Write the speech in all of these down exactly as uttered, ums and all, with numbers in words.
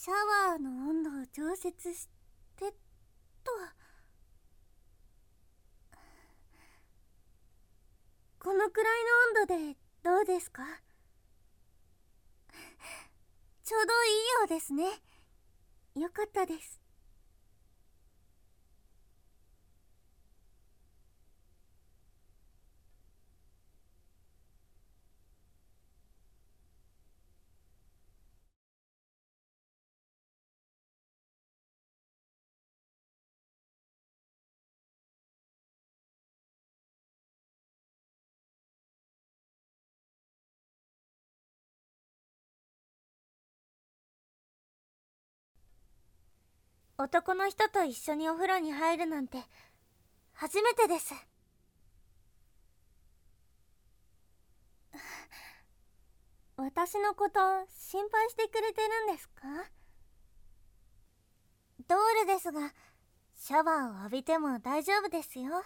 シャワーの温度を調節してと。このくらいの温度でどうですか？ちょうどいいようですね。よかったです。男の人と一緒にお風呂に入るなんて初めてです。私のこと心配してくれてるんですか？ドールですが、シャワーを浴びても大丈夫ですよ。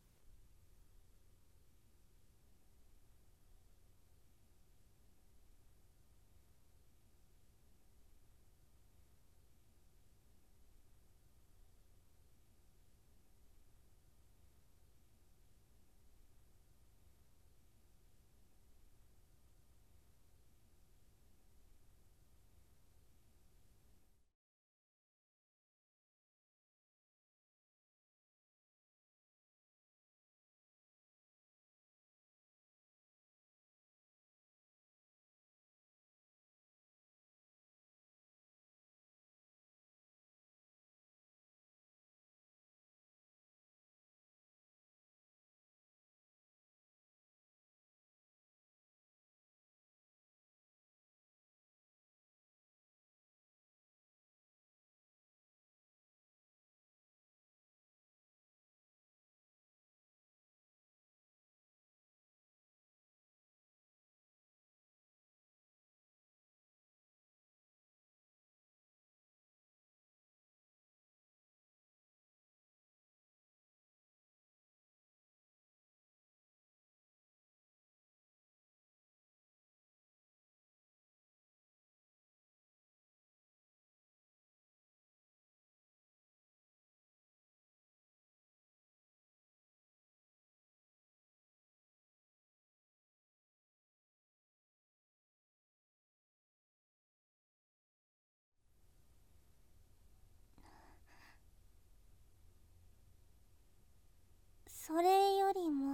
それよりも、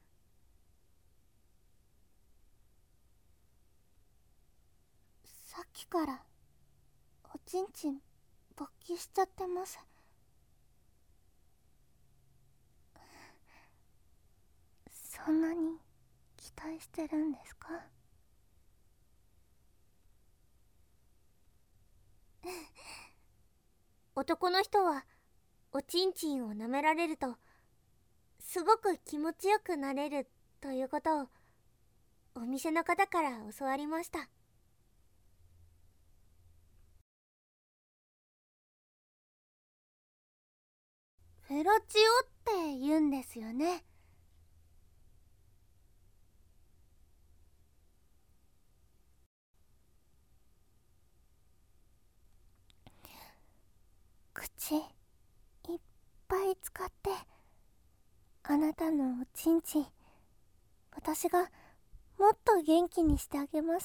さっきからおちんちん勃起しちゃってます。そんなに期待してるんですか？男の人はおちんちんを舐められるとすごく気持ちよくなれるということをお店の方から教わりました。フェロチオって言うんですよね。口いっぱい使ってあなたのおちんちん、私がもっと元気にしてあげます。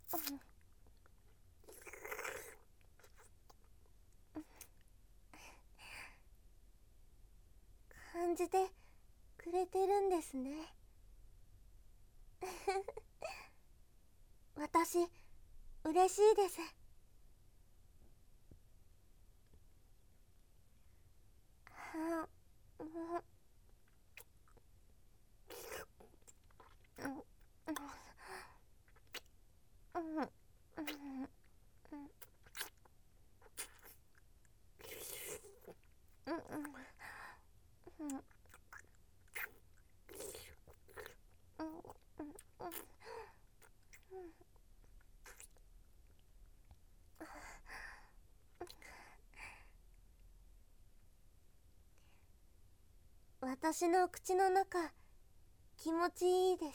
感じてくれてるんですね。私嬉しいです。はあ、もう、うん、うん、うん、うん、うん、うん、うん、私の口の中気持ちいいです。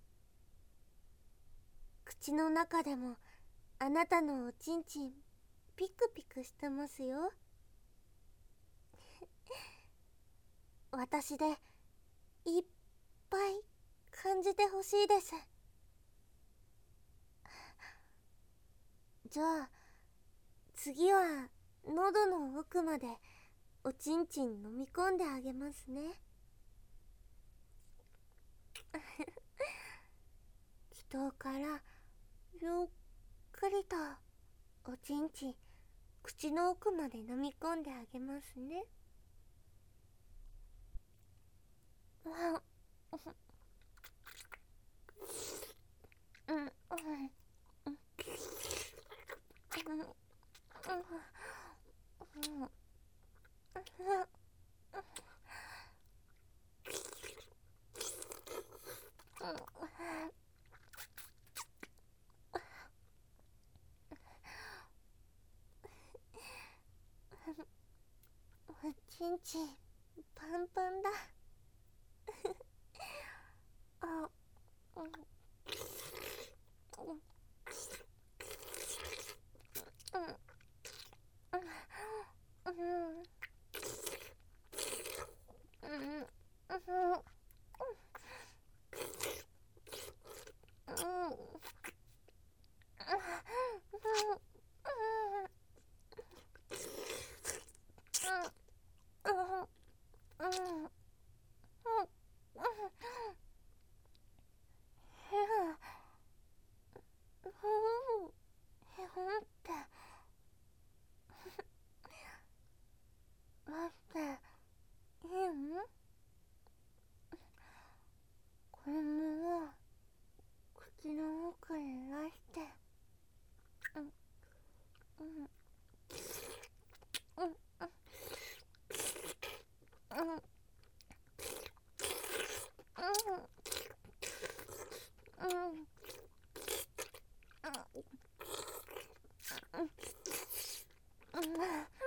口の中でもあなたのおちんちんピクピクしてますよ。私でいっぱい感じてほしいです。じゃあ次は喉の奥までおちんちん飲み込んであげますね。人からゆっくりとおちんちん口の奥まで飲み込んであげますね。わうん、うん、うん、うん、うん、おちんちんパンパンだ。あ、うん、うん、うん、うん、うん、うん、へほんって待っていいん？これも口の奥に出して、うん、うん、うん、うん、うん、うん、うん、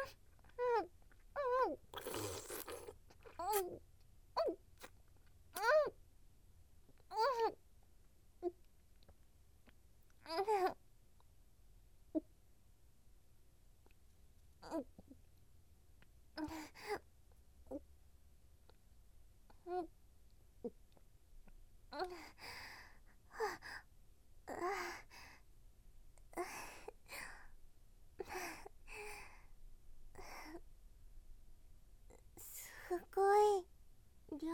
すごい量。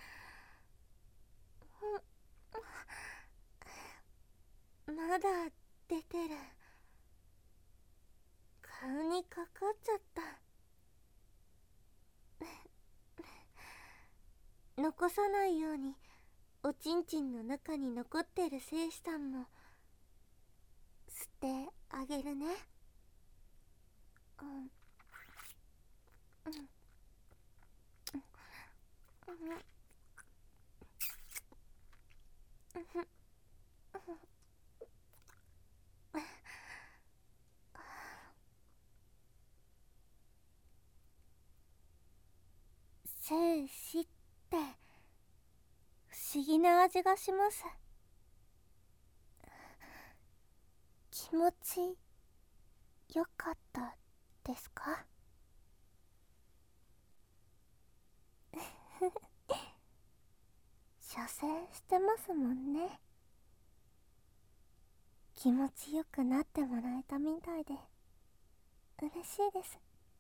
まだ出てる。顔にかかっちゃった。残さないようにおちんちんの中に残ってる精子さんも吸ってあげるね。うん、うん、うん、うん、うん、精子って不思議な味がします。気持ちよかったですか？射精してますもんね。気気持ちよくなってもらえたみたいで嬉しいです。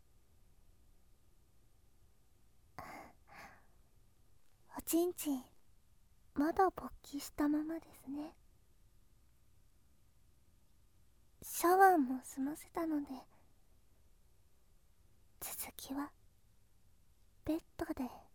おちんちんまだ勃起したままですね。シャワーも済ませたので、続きはベッドで。